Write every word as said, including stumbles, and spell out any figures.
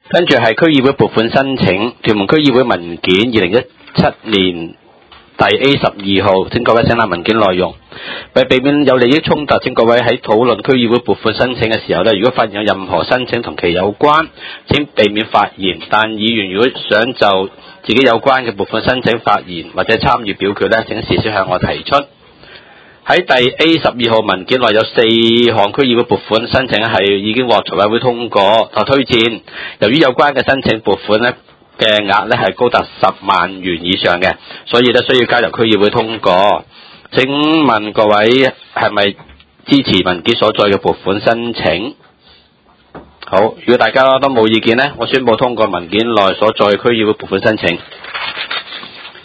跟住係區議會撥款申請，屯門區議會文件二零一七年第 A 十二號，請各位請睇文件內容。為避免有利益衝突，請各位喺討論區議會撥款申請嘅時候咧，如果發現有任何申請同其有關，請避免發言。但議員如果想就自己有關嘅撥款申請發言或者參與表決咧，請事先向我提出。喺第 A 十二號文件內有四項區議會撥款申請係已經獲財委會通過同推薦，由於有關嘅申請撥款咧嘅額咧係高達十萬元以上嘅，所以咧需要交由區議會通過。請問各位係咪支持文件所載嘅撥款申請？好，如果大家都冇意見咧，我宣布通過文件內所載區議會撥款申請。